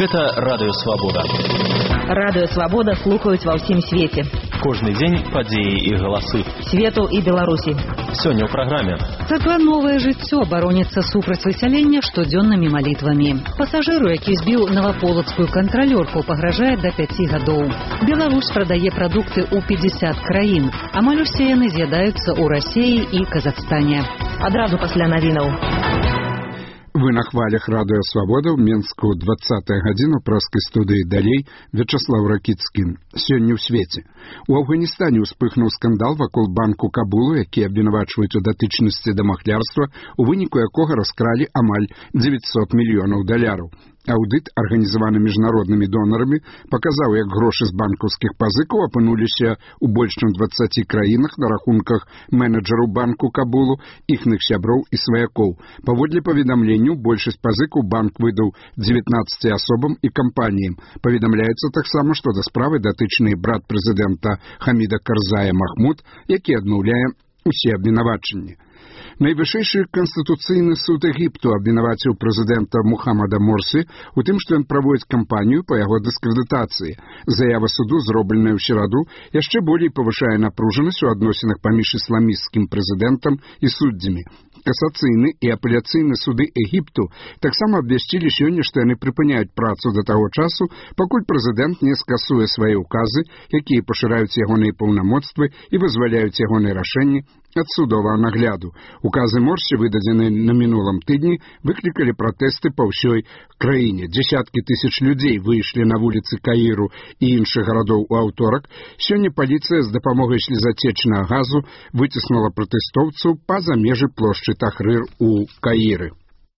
Гэта Радыё Свабода. Радыё Свабода слухаюць ва ўсім свеце. Кожны дзень падзеі і галасы. Свету і Беларусі. Сёння ў праграме. Царква «Новае жыццё» бароніцца супраць высялення штодзённымі малітвамі. Пасажыру, які збіў наваполацкую кантралёрку, пагражае да 5 гадоў. Беларусь прадае прадукты ў 50 краін. Амаль усе яны з'ядаюцца ў Расіі і Казахстане. Адразу пасля навінаў. Вы на хвалях Радыё Свабода ў Менску 20-я гадзіна праскай студыі далей Вячаслав Ракіцкі. Сёння ў свеце. У Афганістане ўспыхнуў скандал вакол банку Кабулу, які абвінавачваюць у датычнасці да махлярства, у выніку якога раскралі амаль $900 мільёнаў. Аўдыт, арганізаваны міжнароднымі донарамі, паказаў, як грошы з банкаўскіх пазыкаў апынуліся ў больш чым 20 краінах на рахунках менеджераў банку Кабулу, іхных сяброў і сваякоў. Паводле паведамленняў, большасць пазыкаў банк выдаў 19 асобам і кампаніям. Паведамляецца таксама, што да справы датычны брат прэзідэнта Хаміда Карзая Махмуд, які адмаўляе усе абвінавачанні. Найвышэйшы канстытуцыйны суд Егіпту абвінаваціў прэзідэнта Мухаммада Морсі у тым, што ён праводзіць кампанію па яго дыскрэдытацыі. Заява суду, зробленая ў сераду, яшчэ болей павышае напружанасць у адносінах паміж ісламісцкім прэзідэнтам і суддзямі. Касацыйны і апеляцыйны суды Егіпту таксама абвясцілі сёння, што яны прыпыняюць працу да таго часу, пакуль прэзідэнт не скасуе свае ўказы, якія пашыраюць ягоныя паўнамоцтвы і вызваляюць ягоныя рашэнні ад судовага нагляду. Указы Морсі, выдадзеныя на мінулым тыдні, выклікалі пратэсты па ўсёй краіне. Дзесяткі тысяч людзей выйшлі на вуліцы Каіру і іншых гарадоў у аўторак. Сёння паліцыя з дапамогай слезацечнага газу выціснула пратэстоўцаў па-за межы плошчы Тахрыр у Каіры.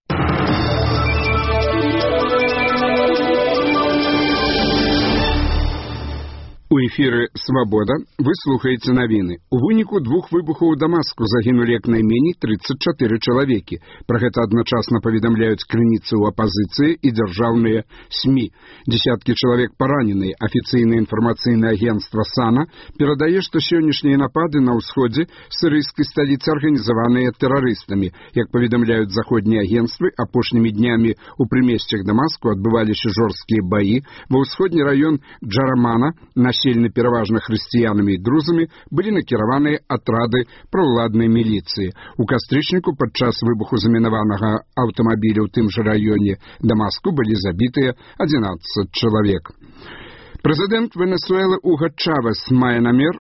У эфіры «Свабода» вы слухаеце навіны. У выніку 2 выбухаў у Дамаску загінулі як найменей 34 чалавекі. Пра гэта адначасна паведамляюць крыніцы ў апазіцыі і дзяржаўныя СМІ. Дзесяткі чалавек параненыя. Афіцыйнае інфармацыйнае агенцтва САНА перадае, што сённяшнія напады на ўсходзе сірыйскай сталіцы арганізаваныя тэрарыстамі. Як паведамляюць заходнія агенцтвы, апошнімі днямі ў прымесцях Дамаску адбываліся жорсткія баі. Ва ўсходні раён Джарамана, населены пераважна хрысціянамі і друзамі, былі накіраваныя атрады праўладнай міліцыі. У кастрычніку падчас выбуху замінаванага аўтамабіля ў тым жа раёне Дамаску былі забітыя 11 чалавек. Прэзідэнт Венесуэлы Уго Чавес мае намер